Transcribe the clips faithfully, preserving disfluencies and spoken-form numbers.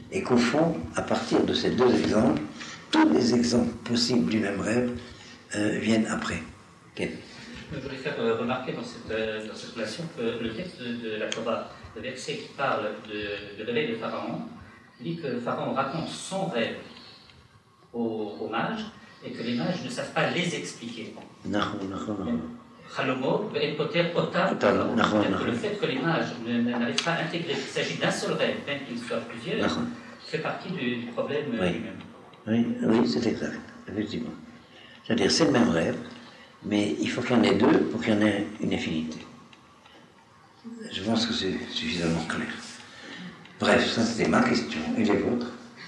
et qu'au fond, à partir de ces deux exemples, tous les exemples possibles du même rêve euh, viennent après. Okay. Je voulais faire euh, remarquer dans cette, euh, dans cette relation que le texte de, de la Torah, le verset qui parle de, de réveil de Pharaon, dit que Pharaon raconte son rêve aux, aux mages et que les mages ne savent pas les expliquer. Non, non, non. Chalomo, et Poter, Ota, le fait que les mages n'arrivent pas à intégrer qu'il s'agit d'un seul rêve, même qu'il soit plusieurs, fait partie du, du problème oui. lui-même. Oui, oui, c'est exact, effectivement. C'est-à-dire, c'est le même rêve, mais il faut qu'il y en ait deux pour qu'il y en ait une infinité. Je pense que c'est suffisamment clair. Bref, ça c'était ma question. Et les vôtres?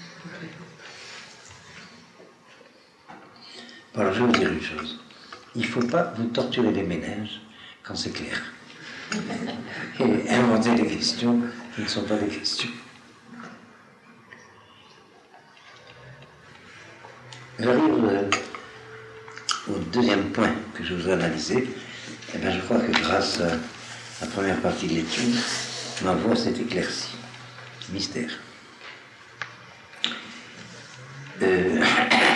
Bon, alors, je vais vous dire une chose. Il ne faut pas vous torturer les méninges quand c'est clair. Et inventer des questions qui ne sont pas des questions. J'arrive euh, au deuxième point que je voudrais analyser. Eh bien, je crois que grâce à la première partie de l'étude, ma voix s'est éclaircie. Mystère. Euh,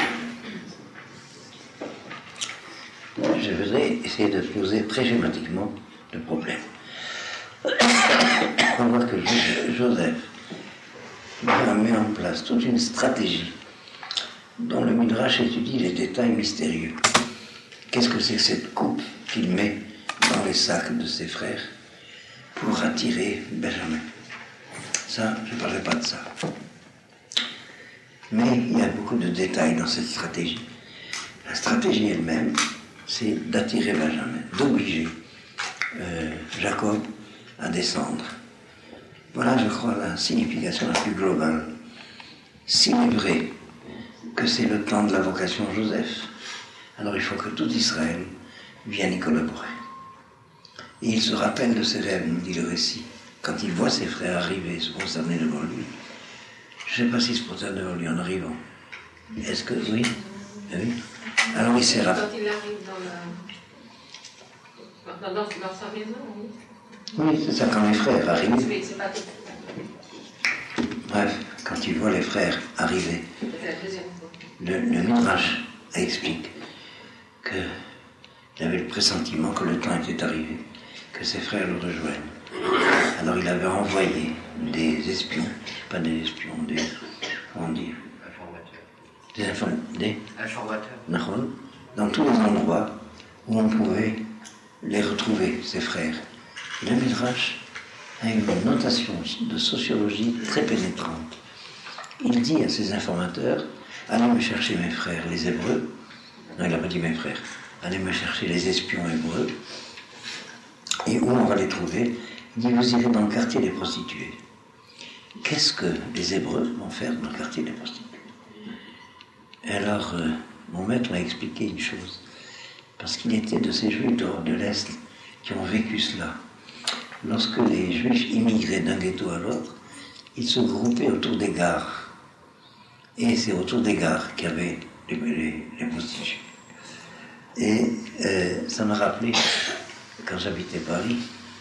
je voudrais essayer de poser très schématiquement le problème. On voit que Joseph met en place toute une stratégie dont le Midrash étudie les détails mystérieux. Qu'est-ce que c'est que cette coupe qu'il met dans les sacs de ses frères pour attirer Benjamin? Ça, je ne parlerai pas de ça. Mais il y a beaucoup de détails dans cette stratégie. La stratégie elle-même, c'est d'attirer Benjamin, d'obliger euh, Jacob à descendre. Voilà, je crois, la signification la plus globale. S'il est vrai que c'est le temps de la vocation Joseph, alors il faut que tout Israël vienne y collaborer. Et il se rappelle de ses rêves, nous dit le récit. Quand il voit ses frères arriver, se prosterner devant lui, je ne sais pas s'il se prosterne devant lui en arrivant. Est-ce que, oui? Oui. Alors il s'est rappelé. Quand il arrive dans, la... dans, dans, dans sa maison, oui. Oui, c'est ça, quand les frères arrivent. Oui, c'est pas tout. Bref, quand il voit les frères arriver, le, le Midrash explique qu'il avait le pressentiment que le temps était arrivé, que ses frères le rejoignent. Alors il avait envoyé des espions, pas des espions, des, comment on dit, des informateurs, des informateurs, dans tous les endroits où on pouvait les retrouver, ses frères. Le Midrash a une notation de sociologie très pénétrante. Il dit à ses informateurs, allez me chercher mes frères, les Hébreux. Non, il n'a pas dit mes frères. Allez me chercher les espions hébreux. Et où on va les trouver? Il dit, vous irez dans le quartier des prostituées. Qu'est-ce que les Hébreux vont faire dans le quartier des prostituées? Et alors, euh, mon maître m'a expliqué une chose. Parce qu'il était de ces Juifs d'Europe de l'Est qui ont vécu cela. Lorsque les Juifs immigraient d'un ghetto à l'autre, ils se groupaient autour des gares. Et c'est autour des gares qu'il y avait les, les, les prostituées. Et euh, ça m'a rappelé, quand j'habitais Paris,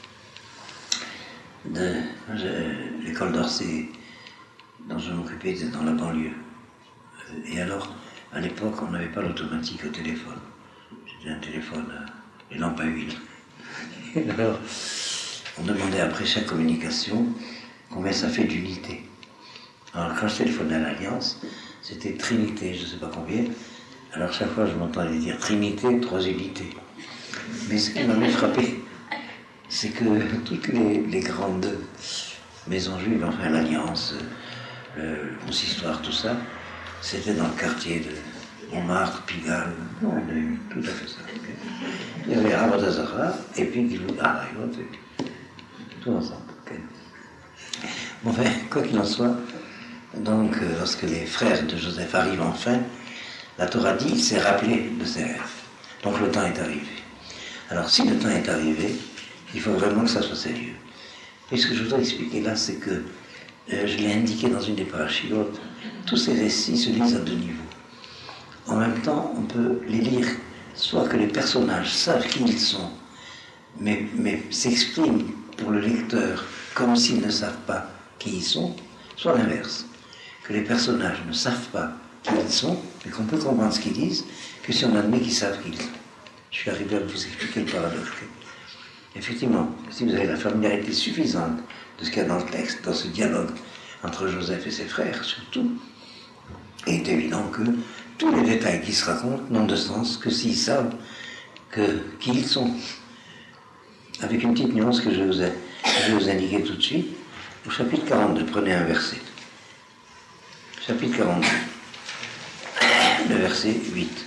de l'école d'Orsay, dont je m'occupais, était dans la banlieue. Et alors, à l'époque, on n'avait pas l'automatique au téléphone. C'était un téléphone, euh, les lampes à huile. Et alors, on demandait après chaque communication combien ça fait d'unités. Alors, quand je téléphonais à l'Alliance, c'était Trinité, je ne sais pas combien. Alors, chaque fois, je m'entendais dire Trinité, trois unités. Mais ce qui m'avait frappé, c'est que toutes les, les grandes maisons juives, enfin l'Alliance, le Consistoire, tout ça, c'était dans le quartier de Montmartre, Pigalle, on a eu tout à fait ça. Il y avait Avodazara, et puis Gilou, ah, tout ensemble. Okay. Bon, enfin, quoi qu'il en soit, donc, lorsque les frères de Joseph arrivent enfin, la Torah dit, il s'est rappelé de ses rêves. Donc le temps est arrivé. Alors, si le temps est arrivé, il faut vraiment que ça soit sérieux. Et ce que je voudrais expliquer là, c'est que, euh, je l'ai indiqué dans une des parachiotes, tous ces récits se lisent à deux niveaux. En même temps, on peut les lire, soit que les personnages savent qui ils sont, mais, mais s'expriment pour le lecteur comme s'ils ne savent pas qui ils sont, soit l'inverse. que les personnages ne savent pas qui ils sont, mais qu'on peut comprendre ce qu'ils disent, que si on admet qu'ils savent qui ils sont. Je suis arrivé à vous expliquer le paradoxe. Effectivement, si vous avez la familiarité suffisante de ce qu'il y a dans le texte, dans ce dialogue entre Joseph et ses frères, surtout, il est évident que tous les détails qui se racontent n'ont de sens que s'ils savent que, qui ils sont. Avec une petite nuance que je vous ai, je vais vous indiquer tout de suite. Au chapitre quarante-deux, prenez un verset. Chapitre quarante-deux, le verset huit.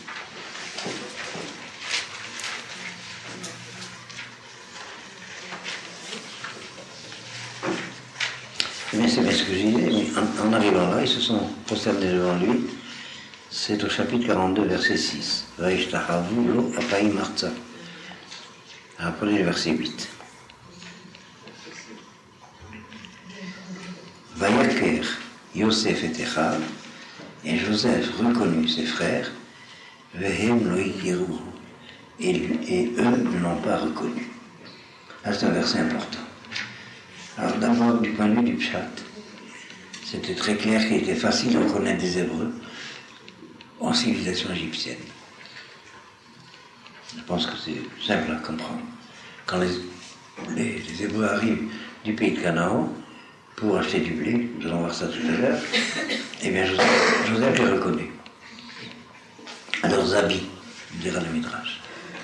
Mais c'est bien ce que je disais, mais en, en arrivant là, ils se sont prosternés devant lui. C'est au chapitre quarante-deux, verset six. Vaishtahavu lo apaim artsa. Alors prenez le verset huit. Vayaker Yosef et Echav, et Joseph reconnut ses frères, Vehem lo ikiru, et eux ne l'ont pas reconnu. Là, c'est un verset important. Alors d'abord, du point de vue du pshat, c'était très clair qu'il était facile de reconnaître des Hébreux en civilisation égyptienne. Je pense que c'est simple à comprendre. Quand les, les, les Hébreux arrivent du pays de Canaan pour acheter du blé, nous allons voir ça tout à l'heure, eh bien Joseph, Joseph les reconnaît. À leurs habits, dira le Midrash.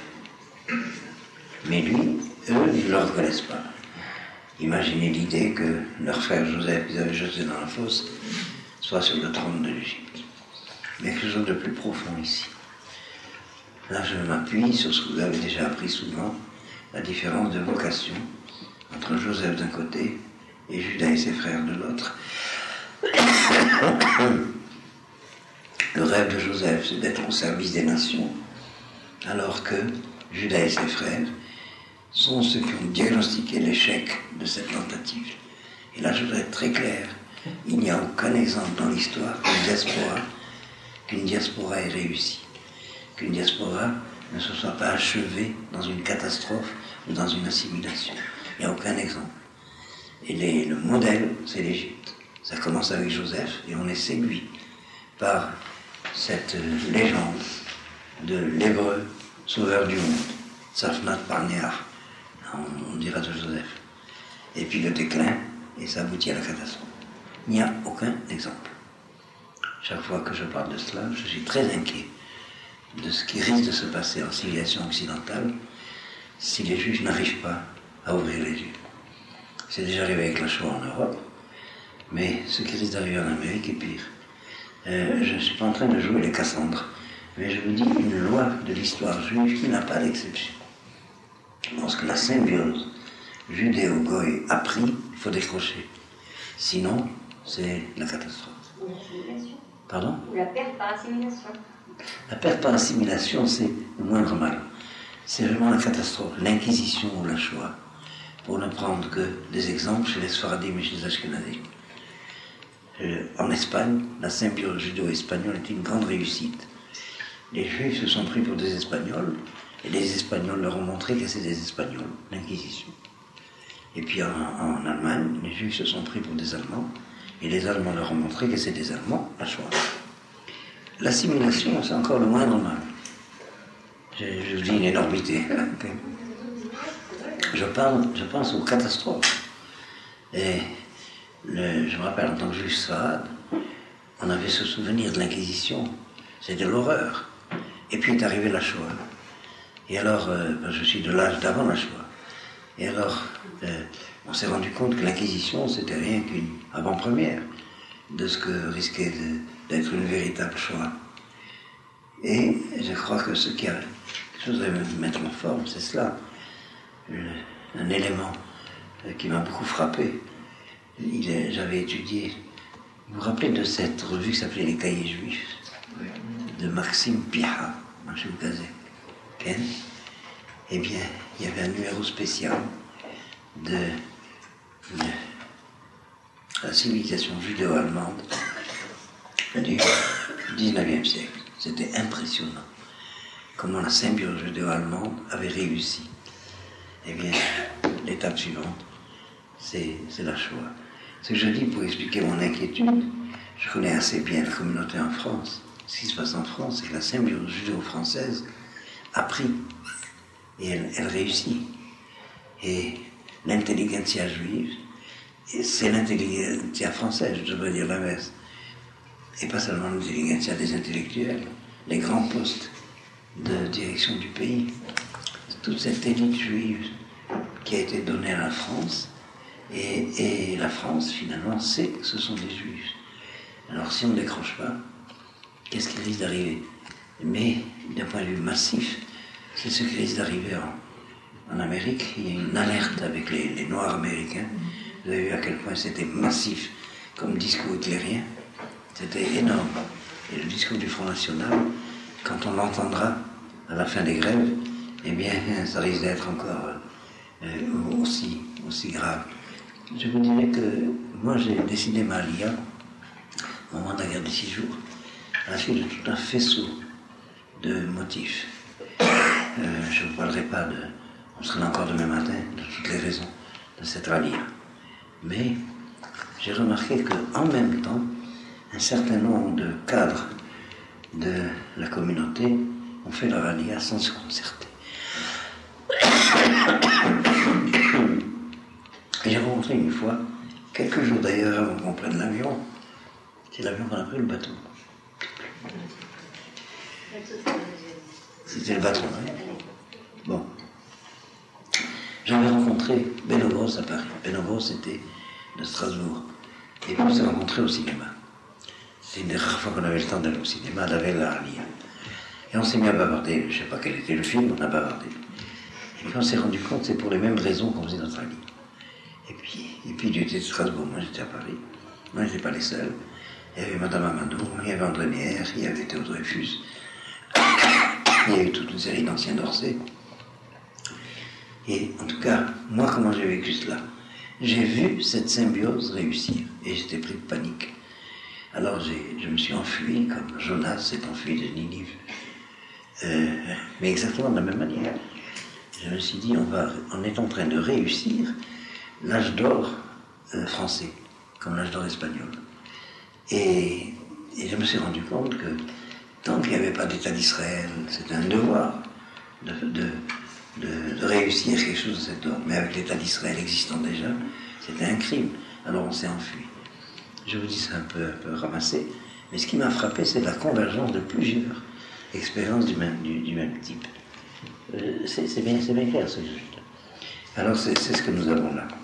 Mais lui, eux, ne le reconnaissent pas. Imaginez l'idée que leur frère Joseph, qu'ils avaient jeté dans la fosse, soit sur le trône de l'Égypte. Mais quelque chose de plus profond ici. Là, je m'appuie sur ce que vous avez déjà appris souvent, la différence de vocation entre Joseph d'un côté et Judas et ses frères de l'autre. Le rêve de Joseph, c'est d'être au service des nations, alors que Judas et ses frères sont ceux qui ont diagnostiqué l'échec de cette tentative. Et là, je voudrais être très clair, il n'y a aucun exemple dans l'histoire d'une diaspora, qu'une diaspora ait réussi, qu'une diaspora ne se soit pas achevée dans une catastrophe ou dans une assimilation. Il n'y a aucun exemple. Et les, le modèle, c'est l'Égypte. Ça commence avec Joseph et on est séduit par cette euh, légende de l'Hébreu sauveur du monde, Safnat Barnéar, on, on dira de Joseph. Et puis le déclin, et ça aboutit à la catastrophe. Il n'y a aucun exemple. Chaque fois que je parle de cela, je suis très inquiet de ce qui risque de se passer en civilisation occidentale si les Juifs n'arrivent pas à ouvrir les yeux. C'est déjà arrivé avec la Shoah en Europe, mais ce qui risque d'arriver en Amérique est pire. Euh, je ne suis pas en train de jouer les Cassandres, mais je vous dis une loi de l'histoire juive qui n'a pas d'exception. Lorsque la symbiose judéo-goy a pris, il faut décrocher. Sinon, c'est la catastrophe. L'assimilation. Pardon ? Ou la perte par assimilation. La perte par assimilation, c'est le moindre mal. C'est vraiment la catastrophe, l'inquisition ou la Shoah. Pour ne prendre que des exemples chez les Sfaradim et chez les Ashkenazim. Euh, en Espagne, la symbiose judo-espagnole était une grande réussite. Les Juifs se sont pris pour des Espagnols, et les Espagnols leur ont montré que c'est des Espagnols, l'Inquisition. Et puis en, en Allemagne, les Juifs se sont pris pour des Allemands, et les Allemands leur ont montré que c'est des Allemands, la Shoah. L'assimilation, c'est encore le moindre mal. Je, je dis une énormité. Okay. Je, parle, je pense aux catastrophes. Et le, je me rappelle, en tant que juif sfarade, on avait ce souvenir de l'Inquisition. C'est de l'horreur. Et puis est arrivée la Shoah. Et alors, euh, ben, je suis de l'âge d'avant la Shoah. Et alors, euh, on s'est rendu compte que l'Inquisition, c'était rien qu'une avant-première de ce que risquait de, d'être une véritable Shoah. Et je crois que ce qui a quelque chose à mettre en forme, c'est cela. Un élément qui m'a beaucoup frappé. Il est, j'avais étudié, vous vous rappelez de cette revue qui s'appelait Les Cahiers Juifs, de Maxime Piha, Maxime Kazek. Eh bien, il y avait un numéro spécial de, de la civilisation judéo-allemande du dix-neuvième siècle. C'était impressionnant comment la symbiose judéo-allemande avait réussi. Eh bien, l'étape suivante, c'est, c'est la Shoah. Ce que je dis pour expliquer mon inquiétude, je connais assez bien la communauté en France. Ce qui se passe en France, c'est que la symbiose judéo-française a pris et elle, elle réussit. Et l'intelligentsia juive, c'est l'intelligentsia française, je devrais dire l'inverse. Et pas seulement l'intelligentsia des intellectuels, les grands postes de direction du pays. Toute cette élite juive qui a été donnée à la France, et, et la France, finalement, sait que ce sont des juifs. Alors si on ne décroche pas, qu'est-ce qui risque d'arriver? Mais d'un point de vue massif, c'est ce qui risque d'arriver en, en Amérique. Il y a une alerte avec les, les Noirs américains. Vous avez vu à quel point c'était massif comme discours hitlérien. C'était énorme. Et le discours du Front National, quand on l'entendra à la fin des grèves, eh bien, ça risque d'être encore euh, aussi, aussi grave. Je vous dirais que moi, j'ai décidé ma alia au moment de la guerre des six jours, à la suite de tout un faisceau de motifs. Euh, je ne vous parlerai pas de, on serait là encore demain matin, de toutes les raisons de cette alia. Mais j'ai remarqué qu'en même temps, un certain nombre de cadres de la communauté ont fait leur alia sans se concerter. Et j'ai rencontré une fois, quelques jours d'ailleurs avant qu'on prenne l'avion, c'est l'avion qu'on a pris, le bateau. C'était le bateau, hein. Bon. J'avais rencontré Benogros à Paris. Benogros était de Strasbourg. Et puis on s'est rencontrés au cinéma. C'est une des rares fois qu'on avait le temps d'aller au cinéma, à la Alia. Et on s'est mis à bavarder, je ne sais pas quel était le film, on a bavardé. Et puis on s'est rendu compte que c'est pour les mêmes raisons qu'on faisait notre alia. Et puis, et puis il était de Strasbourg, moi j'étais à Paris. Moi je n'étais pas les seuls. Il y avait Madame Amadou, il y avait André Nière, il y avait Théo Dreyfus. Il y a eu toute une série d'anciens d'Orsay. Et en tout cas, moi comment j'ai vécu cela? J'ai vu cette symbiose réussir et j'étais pris de panique. Alors j'ai, je me suis enfui comme Jonas s'est enfui de Ninive. Euh, mais exactement de la même manière. Je me suis dit, on, va, on est en train de réussir l'âge d'or euh, français, comme l'âge d'or espagnol. Et, et je me suis rendu compte que tant qu'il n'y avait pas d'État d'Israël, c'était un devoir de, de, de, de réussir quelque chose de cet ordre. Mais avec l'État d'Israël existant déjà, c'était un crime. Alors on s'est enfui. Je vous dis ça un peu, un peu ramassé, mais ce qui m'a frappé, c'est la convergence de plusieurs expériences du même, du, du même type. Euh, c'est, c'est, bien, c'est bien clair ce que je dis. Alors c'est, c'est ce que nous avons là.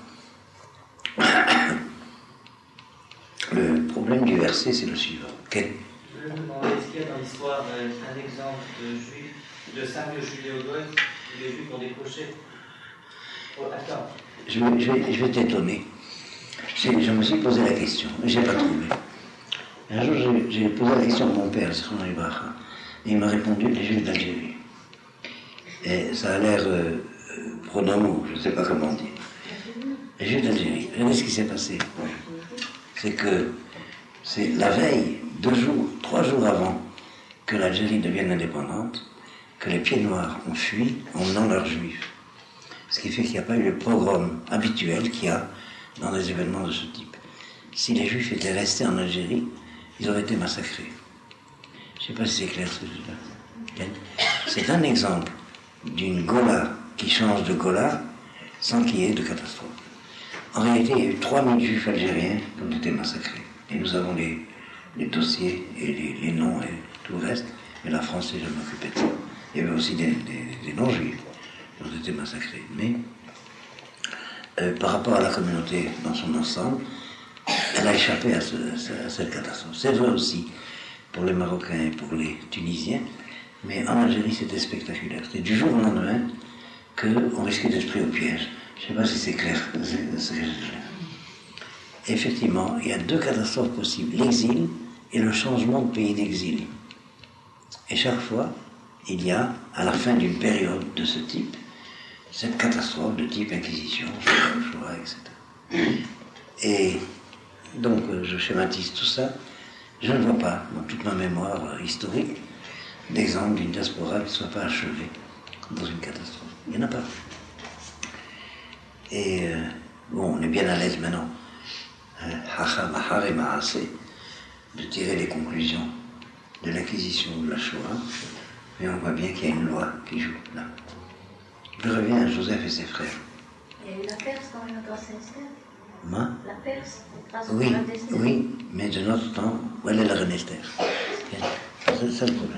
Le problème du verset, c'est le suivant. Quel... Je vais vous demander, est-ce qu'il y a dans l'histoire euh, un exemple de juif, de cinq judéo-goths, où les juifs ont décroché? Oh, attends. Je vais, je vais, je vais t'étonner. J'ai, je me suis posé la question, mais je n'ai pas trouvé. Un jour, j'ai, j'ai posé la question à mon père, Zechron Ibracha, et il m'a répondu les juifs d'Algérie. Et ça a l'air euh, pronomo, je ne sais pas comment dire. Les juifs d'Algérie. Regardez ce qui s'est passé. C'est que c'est la veille, deux jours, trois jours avant que l'Algérie devienne indépendante, que les pieds noirs ont fui en menant leurs juifs. Ce qui fait qu'il n'y a pas eu le pogrom habituel qu'il y a dans des événements de ce type. Si les juifs étaient restés en Algérie, ils auraient été massacrés. Je ne sais pas si c'est clair ce que je dis là. C'est un exemple d'une Gola qui change de Gola sans qu'il y ait de catastrophe. En réalité, il y a eu trois mille juifs algériens qui ont été massacrés. Et nous avons les, les dossiers et les, les noms et tout le reste, mais la France s'est jamais occupée de ça. Il y avait aussi des, des, des non-juifs qui ont été massacrés. Mais euh, par rapport à la communauté dans son ensemble, elle a échappé à, ce, à cette catastrophe. C'est vrai aussi pour les Marocains et pour les Tunisiens, mais en Algérie c'était spectaculaire. C'était du jour au lendemain qu'on risquait d'être pris au piège. Je ne sais pas si c'est clair ce que je dis. Effectivement, il y a deux catastrophes possibles, l'exil et le changement de pays d'exil. Et chaque fois, il y a, à la fin d'une période de ce type, cette catastrophe de type inquisition, Shoah, et cetera. Et donc, je schématise tout ça. Je ne vois pas, dans toute ma mémoire historique, d'exemple d'une diaspora qui ne soit pas achevée dans une catastrophe. Il n'y en a pas. Et euh, bon, on est bien à l'aise maintenant. Hacha, Mahar et Maasé. de tirer les conclusions de l'Inquisition ou de la Shoah, mais on voit bien qu'il y a une loi qui joue là. Je reviens à Joseph et ses frères. Il y a eu la Perse quand même grâce à Esther. Moi La Perse grâce Oui, au roi d'Esther. oui, mais de notre temps, où est la reine Esther? C'est ça le problème.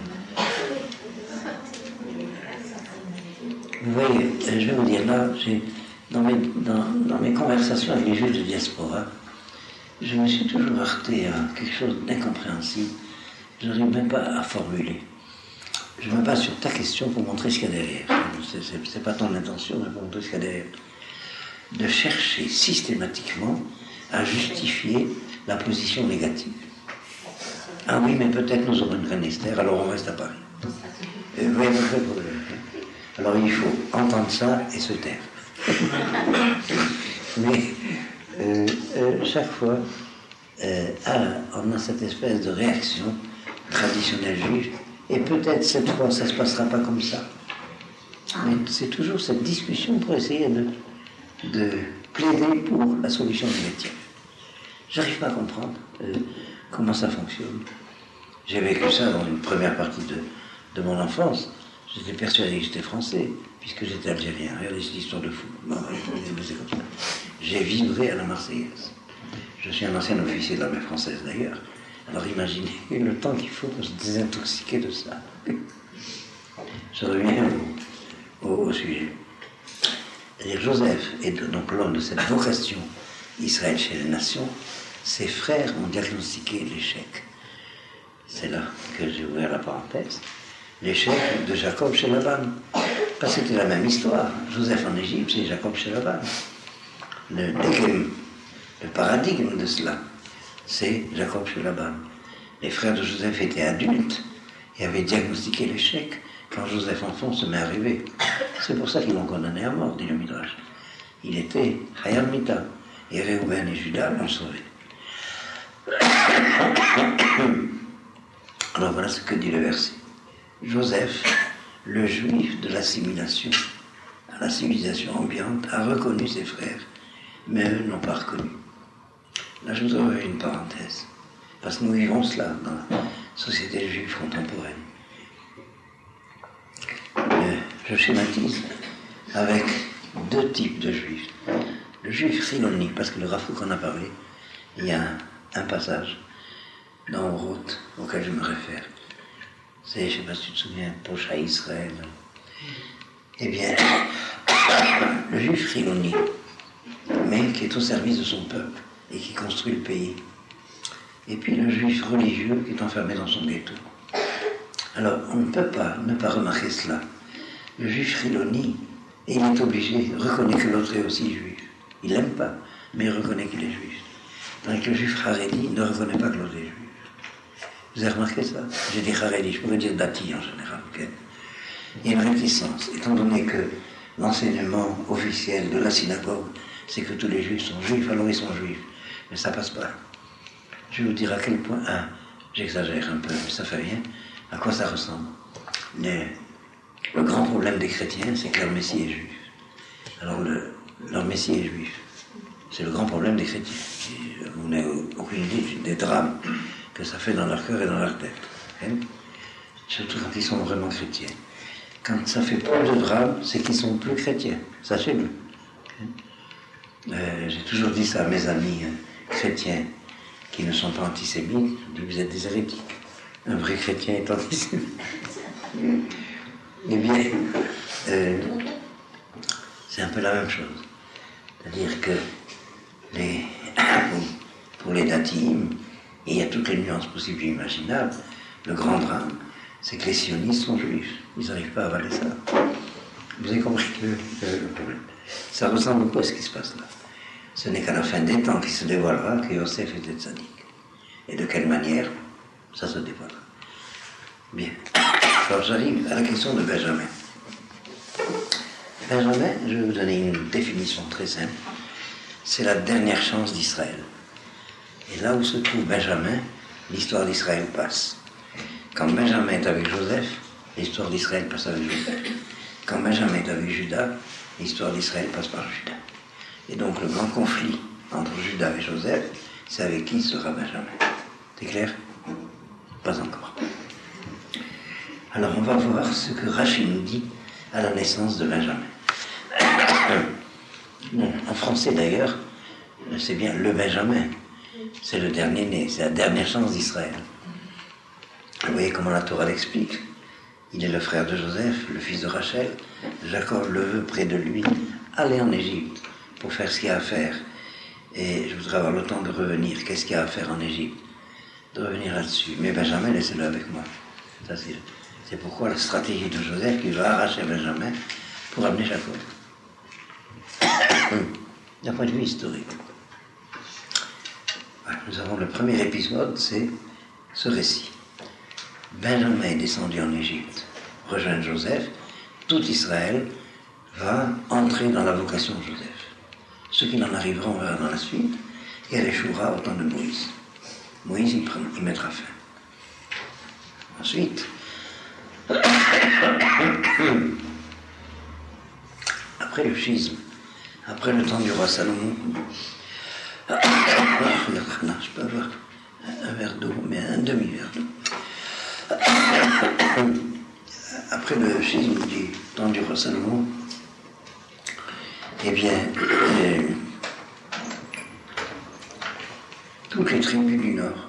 Vous voyez, je vais vous dire là, dans mes, dans, dans mes conversations avec les juifs de diaspora, je me suis toujours heurté à quelque chose d'incompréhensible. Je n'arrive même pas à formuler. Je me base sur ta question pour montrer ce qu'il y a derrière. Ce n'est pas ton intention, mais pour montrer ce qu'il y a derrière. De chercher systématiquement à justifier la position négative. Ah oui, mais peut-être nous aurons une reine Esther, alors on reste à Paris. Et vous voyez le problème. Alors il faut entendre ça et se taire. Mais euh, euh, chaque fois, euh, ah, on a cette espèce de réaction traditionnelle juive, et peut-être cette fois ça ne se passera pas comme ça. Mais c'est toujours cette discussion pour essayer de, de plaider pour la solution négative. J'arrive pas à comprendre euh, comment ça fonctionne. J'ai vécu ça dans une première partie de, de mon enfance. J'étais persuadé que j'étais français, puisque j'étais algérien. Regardez cette histoire de fou. Bon, c'est comme ça. J'ai vibré à la Marseillaise. Je suis un ancien officier de l'armée française d'ailleurs. Alors imaginez le temps qu'il faut pour se désintoxiquer de ça. Je reviens au, au, au sujet. C'est-à-dire Joseph est donc l'homme de cette vocation Israël chez les nations. Ses frères ont diagnostiqué l'échec. C'est là que j'ai ouvert la parenthèse. L'échec de Jacob chez Laban. Parce que c'était la même histoire. Joseph en Égypte, c'est Jacob chez Laban. Le, le, le paradigme de cela, c'est Jacob chez Laban. Les frères de Joseph étaient adultes et avaient diagnostiqué l'échec quand Joseph enfant se met à rêver. C'est pour ça qu'ils l'ont condamné à mort, dit le Midrash. Il était Hayal Mita, et Réhouven et Judas l'ont sauvé. Alors voilà ce que dit le verset. Joseph, le juif de l'assimilation à la civilisation ambiante, a reconnu ses frères, mais eux n'ont pas reconnu. Là, je vous ouvre une parenthèse, parce que nous vivons cela dans la société juive contemporaine. Euh, je schématise avec deux types de juifs. Le juif Chiloni, parce que le Rav Kook en a parlé, il y a un, un passage dans Route auquel je me réfère. C'est, je ne sais pas si tu te souviens, Pocha Israël. Eh bien, le juif Chiloni, mais qui est au service de son peuple et qui construit le pays. Et puis le juif religieux qui est enfermé dans son ghetto. Alors, on ne peut pas ne pas remarquer cela. Le juif Chiloni, il est obligé, reconnaît que l'autre est aussi juif. Il l'aime pas, mais il reconnaît qu'il est juif. Tandis que le juif Haredi ne reconnaît pas que l'autre est juif. Vous avez remarqué ça? J'ai dit Haredi, je pourrais dire Dati en général. Okay? Il y a une réticence, étant donné que l'enseignement officiel de la synagogue, c'est que tous les juifs sont juifs, alors ils sont juifs. Mais ça passe pas. Je vais vous dire à quel point, ah, j'exagère un peu, mais ça fait rien, à quoi ça ressemble. Le, le grand problème des chrétiens, c'est que leur Messie est juif. Alors le, leur Messie est juif. C'est le grand problème des chrétiens. Vous n'avez aucune idée des drames que ça fait dans leur cœur et dans leur tête. Hein? Surtout quand ils sont vraiment chrétiens. Quand ça fait plus de drames, c'est qu'ils sont plus chrétiens. Sachez-le. Hein? Euh, j'ai toujours dit ça à mes amis hein, chrétiens qui ne sont pas antisémites. Je dis, vous êtes des hérétiques. Un vrai chrétien est antisémite. Eh bien, euh, c'est un peu la même chose. C'est-à-dire que les, pour les datim, et il y a toutes les nuances possibles et imaginables, le grand drame, c'est que les sionistes sont juifs. Ils n'arrivent pas à avaler ça. Vous avez compris le, le, le problème. Ça ressemble beaucoup à ce qui se passe là. Ce n'est qu'à la fin des temps qu'il se dévoilera que Yosef était tzaddik. Et de quelle manière, ça se dévoilera. Bien. Alors j'arrive à la question de Benjamin. Benjamin, je vais vous donner une définition très simple. C'est la dernière chance d'Israël. Et là où se trouve Benjamin, l'histoire d'Israël passe. Quand Benjamin est avec Joseph, l'histoire d'Israël passe avec Joseph. Quand Benjamin est avec Judas, l'histoire d'Israël passe par Judas. Et donc le grand conflit entre Judas et Joseph, c'est avec qui sera Benjamin. C'est clair? Pas encore. Alors on va voir ce que Rachid nous dit à la naissance de Benjamin. Bon, en français d'ailleurs, c'est bien le Benjamin. C'est le dernier né, c'est la dernière chance d'Israël. Vous voyez comment la Torah l'explique. Il est le frère de Joseph, le fils de Rachel. Jacob le veut près de lui, aller en Égypte pour faire ce qu'il y a à faire. Et je voudrais avoir le temps de revenir. Qu'est-ce qu'il y a à faire en Égypte? De revenir là-dessus. Mais Benjamin, laissez-le avec moi. Ça, c'est, c'est pourquoi la stratégie de Joseph qui va arracher Benjamin pour amener Jacob. D'un point de vue historique. Nous avons le premier épisode, c'est ce récit. Benjamin est descendu en Égypte, rejoindre Joseph. Tout Israël va entrer dans la vocation de Joseph. Ce qu'il en arrivera, on verra dans la suite. Et elle échouera au temps de Moïse. Moïse, il, prend, il mettra fin. Ensuite, après le schisme, après le temps du roi Salomon, non, je peux avoir un verre d'eau, mais un demi-verre d'eau. Après le schisme du temps du roi Salomon, eh bien, euh, toutes les tribus du Nord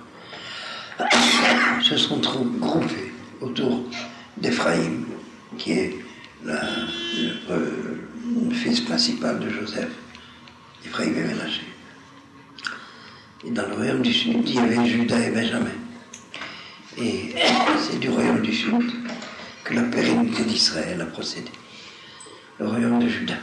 se sont groupées autour d'Éphraïm, qui est la, le, euh, le fils principal de Joseph. Éphraïm est Ménaché. Et dans le royaume du Sud, il y avait Juda et Benjamin. Et c'est du royaume du Sud que la pérennité d'Israël a procédé. Le royaume de Juda.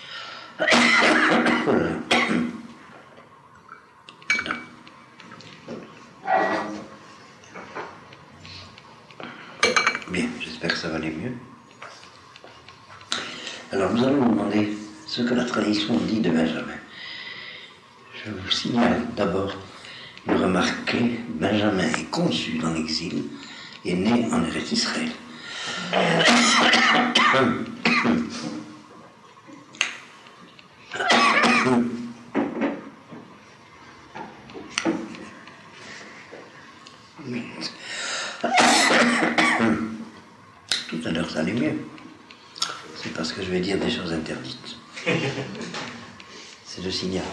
Bien, j'espère que ça va aller mieux. Alors nous allons nous demander ce que la tradition dit de Benjamin. Je vous signale d'abord une remarque clé. Benjamin est conçu dans l'exil et né en Eretz Israël. Tout à l'heure ça allait mieux. C'est parce que je vais dire des choses interdites. C'est le signal.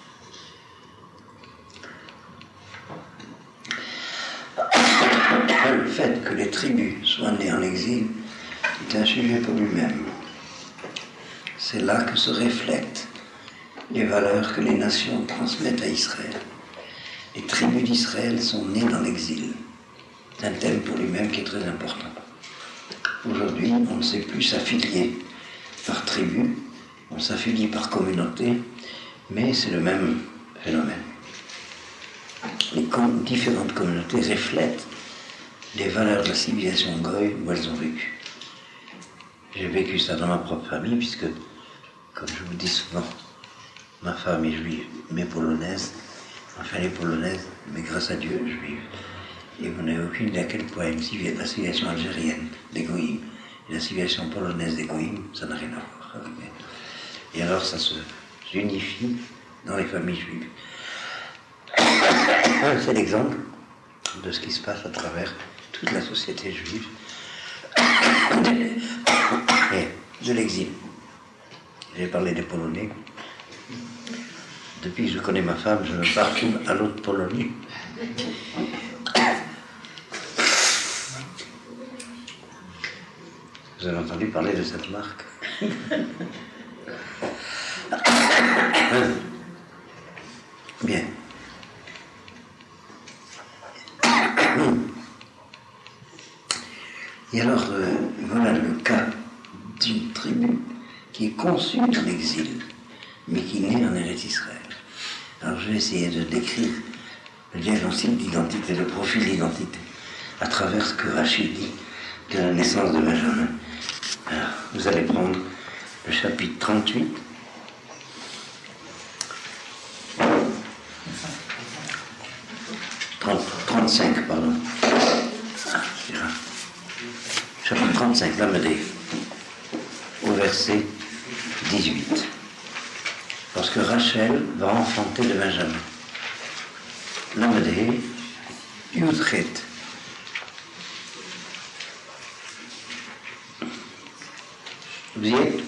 Le fait que les tribus soient nées en exil est un sujet pour lui-même. C'est là que se reflètent les valeurs que les nations transmettent à Israël. Les tribus d'Israël sont nées dans l'exil. C'est un thème pour lui-même qui est très important. Aujourd'hui, on ne sait plus s'affilier par tribu, on s'affilie par communauté, mais c'est le même phénomène. Les com- différentes communautés reflètent les valeurs de la civilisation goy où elles ont vécu. J'ai vécu ça dans ma propre famille, puisque, comme je vous dis souvent, ma femme est juive, mais polonaise, enfin les polonaises, mais grâce à Dieu, juive. Et vous n'avez aucune idée à quel point la civilisation algérienne des goïms et la civilisation polonaise des goïms, ça n'a rien à voir. Et alors ça se unifie dans les familles juives. C'est l'exemple de ce qui se passe à travers toute la société juive et de l'exil. J'ai parlé des Polonais. Depuis que je connais ma femme, je me parfume à l'autre Pologne. Vous avez entendu parler de cette marque? Bien. Et alors, euh, voilà le cas d'une tribu qui est conçue dans l'exil, mais qui naît en Eretz Israël. Alors, je vais essayer de décrire le diagnostic d'identité, le profil d'identité, à travers ce que Rachid dit de la naissance de Benjamin. Alors, vous allez prendre le chapitre trente-huit. trente, trente-cinq, pardon. Ah, c'est grave. Chapitre trente-cinq, Lamédée, au verset dix-huit. Lorsque Rachel va enfanter de Benjamin, Lamédée eut Yudchet. Vous y êtes?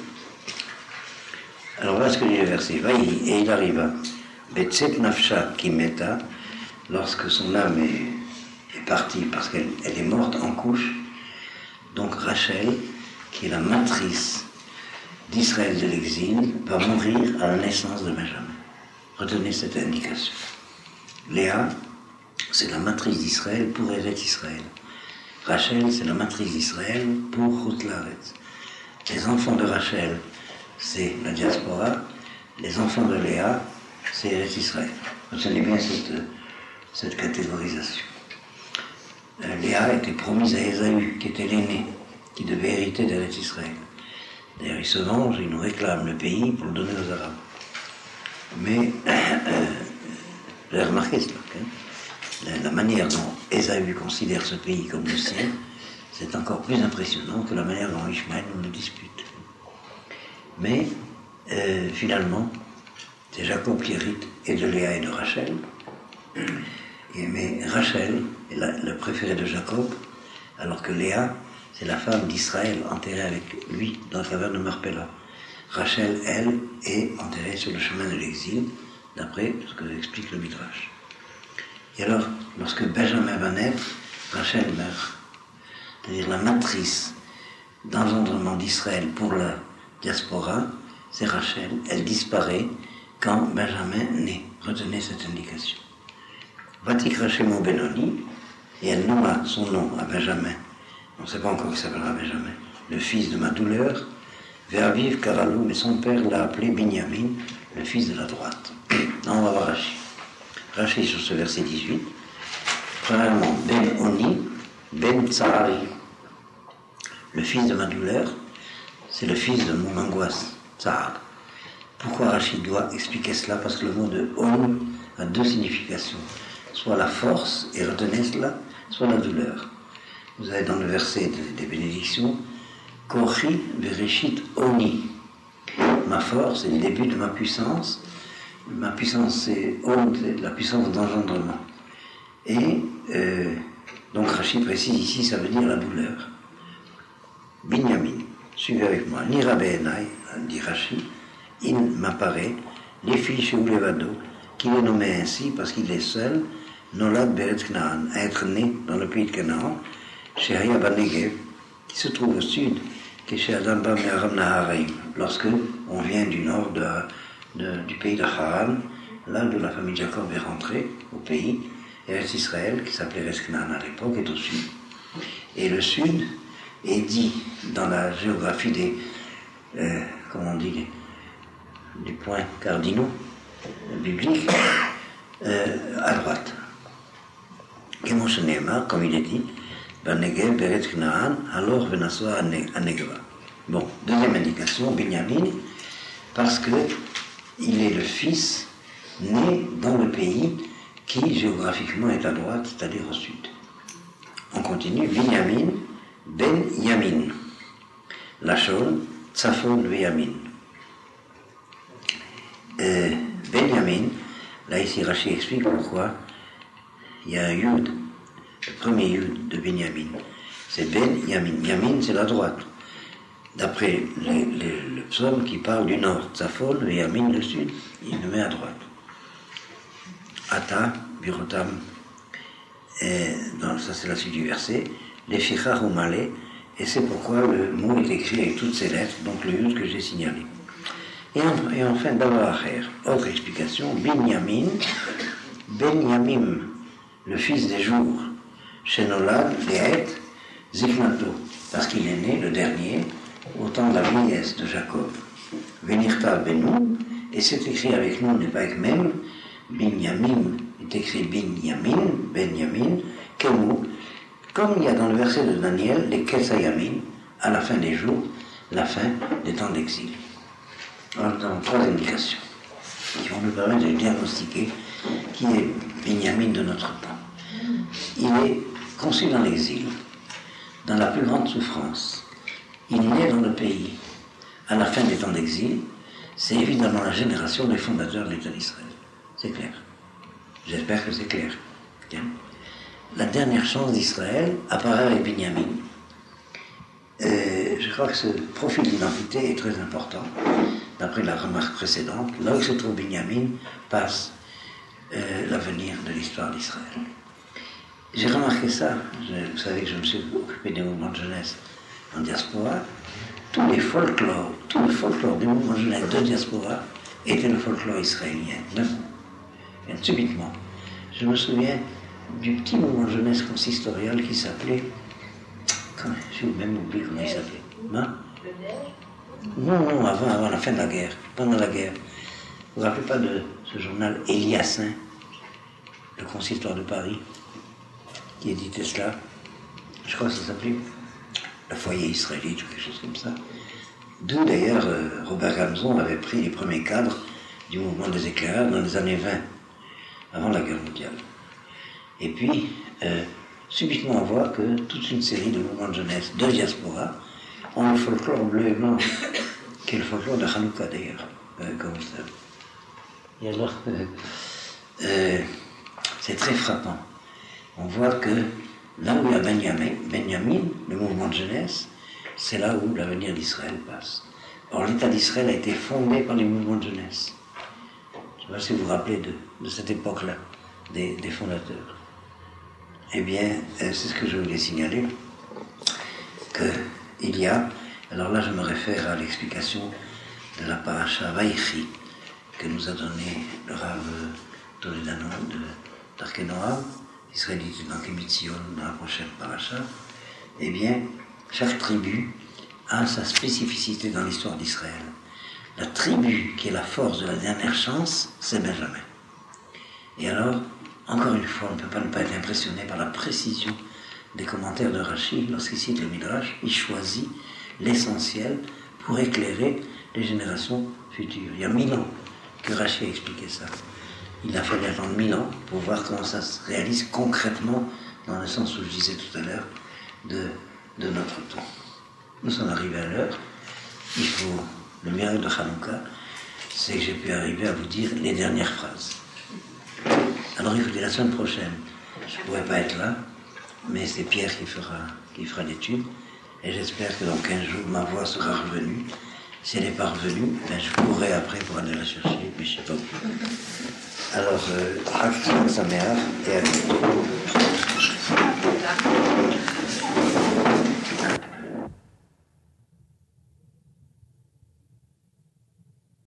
Alors voilà ce que dit le verset. Vaï, et il arriva. Betset nafsha kimeta, lorsque son âme est, est partie parce qu'elle elle est morte en couche. Donc Rachel, qui est la matrice d'Israël de l'exil, va mourir à la naissance de Benjamin. Retenez cette indication. Léa, c'est la matrice d'Israël pour Eretz Israël. Rachel, c'est la matrice d'Israël pour Chutz La'aretz. Les enfants de Rachel, c'est la diaspora. Les enfants de Léa, c'est Eretz Israël. Retenez bien cette, cette catégorisation. Euh, Léa était promise à Ésaü, qui était l'aîné, qui devait hériter d'Eretz Israël. D'ailleurs, il se venge, il nous réclame le pays pour le donner aux Arabes. Mais, euh, vous avez remarqué cela, hein, la, la manière dont Ésaü considère ce pays comme le sien, c'est encore plus impressionnant que la manière dont Ishmaël nous le dispute. Mais, euh, finalement, c'est Jacob qui hérite et de Léa et de Rachel. Et, mais Rachel est la, la préférée de Jacob, alors que Léa, c'est la femme d'Israël enterrée avec lui dans la caverne de Marpella. Rachel, elle, est enterrée sur le chemin de l'exil, d'après ce que explique le Midrash. Et alors, lorsque Benjamin va naître, Rachel meurt. C'est-à-dire la matrice d'engendrement d'Israël pour la diaspora, c'est Rachel. Elle disparaît quand Benjamin naît. Retenez cette indication. Vatik Rachemo Benoni, et elle nomma son nom à Benjamin. On ne sait pas encore qu'il s'appellera Benjamin. Le fils de ma douleur, Verviv Karalou, mais son père l'a appelé Binyamin, le fils de la droite. Non, on va voir Rachi. Rachi sur ce verset dix-huit. Premièrement, Ben Oni, Ben Tsahari. Le fils de ma douleur, c'est le fils de mon angoisse, Tsahar. Pourquoi Rachi doit expliquer cela? Parce que le mot de On a deux significations. Soit la force, et retenez cela, soit la douleur. Vous avez dans le verset des bénédictions, Kochi Vereshit Oni. Ma force, c'est le début de ma puissance. Ma puissance, c'est On, c'est la puissance d'engendrement. Et euh, donc Rachid précise ici, ça veut dire la douleur. Binyamin, suivez avec moi. Nira Be'enai, dit Rachid, il m'apparaît, les filles chez Oulevado, qu'il est nommé ainsi parce qu'il est seul, Nolad Beretz Knaan, à être né dans le pays de Canaan, chez Hayab Negev, qui se trouve au sud, qui est chez Adamba Me'aram Naharaim, lorsque on vient du nord de, de, du pays de Haran, là où la famille Jacob est rentrée au pays, et Eretz Israël, qui s'appelait Eretz Knaan à l'époque, est au sud. Et le sud est dit dans la géographie des, euh, comment on dit, des, des points cardinaux bibliques, euh, à droite. Comme il est dit, Banegev, Beretz Knaan, alors Venassoa Anegva. Bon, deuxième indication, Binyamin, parce que il est le fils né dans le pays qui géographiquement est à droite, c'est-à-dire au sud. On continue, Binyamin, Ben Yamin, Lachon, Tsafon, Veyamin. Euh, Benyamin, là ici Rachi explique pourquoi il y a un Yud, le premier Yud de Benyamin, c'est Ben Yamin. Yamin, c'est la droite. D'après les, les, le psaume qui parle du nord, Tsafon, Veyamin, le sud, il le met à droite. Ata, Birotam, et dans, ça c'est la suite du verset, les Fichar ou Malé, et c'est pourquoi le mot est écrit avec toutes ces lettres, donc le Yud que j'ai signalé. Et, en, et enfin, Davacher, autre explication, Binyamin, Benyamim, le fils des jours, Shenolad, Lehet, Ziknato, parce qu'il est né le dernier, au temps de la vieillesse de Jacob. Venirta Benou, et c'est écrit avec nous, n'est pas avec même, Binyamim est écrit Binyamin, Benyamin, Kemu, comme il y a dans le verset de Daniel, les Kesayamin, à la fin des jours, la fin des temps d'exil. Alors, dans trois indications qui vont nous permettre de diagnostiquer qui est Binyamin de notre temps. Il est conçu dans l'exil, dans la plus grande souffrance. Il naît dans le pays, à la fin des temps d'exil. C'est évidemment la génération des fondateurs de l'État d'Israël. C'est clair. J'espère que c'est clair. Bien. la dernière chance d'Israël apparaît avec Binyamin. Et je crois que ce profil d'identité est très important. D'après la remarque précédente, là où se trouve Binyamin passe euh, l'avenir de l'histoire d'Israël. J'ai remarqué ça, je, vous savez que je me suis occupé des mouvements de jeunesse en diaspora. Tous les folklores, tout le folklore des mouvements de jeunesse de diaspora était le folklore israélien. Neuf. Et subitement, je me souviens du petit mouvement de jeunesse consistorial qui s'appelais... J'ai même oublié comment il s'appelait. Hein? Non, non, avant, avant la fin de la guerre, pendant la guerre. Vous ne vous rappelez pas de ce journal Eliassin, le consistoire de Paris, qui éditait cela? Je crois que ça s'appelait Le Foyer israélite ou quelque chose comme ça. D'où d'ailleurs euh, Robert Gamzon avait pris les premiers cadres du mouvement des éclaireurs dans les années vingt, avant la guerre mondiale. Et puis, euh, subitement on voit que toute une série de mouvements de jeunesse de diaspora ont le folklore bleu et blanc, qui est le folklore de Hanouka d'ailleurs, euh, comme ça. Et alors, euh, euh, c'est très frappant. On voit que là où il y a Benjamin, Benjamin, le mouvement de jeunesse, c'est là où l'avenir d'Israël passe. Or, l'État d'Israël a été fondé par les mouvements de jeunesse. Je ne sais pas si vous vous rappelez de, de cette époque-là, des, des fondateurs. Eh bien, euh, c'est ce que je voulais signaler, qu'il y a, alors là je me réfère à l'explication de la paracha Vaïchi, que nous a donné le Rav Toledano de d'Arkenoa, israélite dans Kibbutz dans la prochaine paracha. Eh bien, chaque tribu a sa spécificité dans l'histoire d'Israël. La tribu qui est la force de la dernière chance, c'est Benjamin. Et alors, encore une fois, on ne peut pas ne pas être impressionné par la précision des commentaires de Rashi. Lorsqu'il cite le Midrash, il choisit l'essentiel pour éclairer les générations futures. Il y a mille ans que Rashi a expliqué ça. Il a fallu attendre mille ans pour voir comment ça se réalise concrètement, dans le sens où je disais tout à l'heure, de, de notre temps. Nous sommes arrivés à l'heure. Il faut, le miracle de Hanouka, c'est que j'ai pu arriver à vous dire les dernières phrases. Alors écoutez, la semaine prochaine, je ne pourrai pas être là, mais c'est Pierre qui fera, qui fera l'étude, et j'espère que dans quinze jours, ma voix sera revenue. Si elle n'est pas revenue, ben je courrai après pour aller la chercher, mais je ne sais pas où. Alors, euh, Saméach et à bientôt.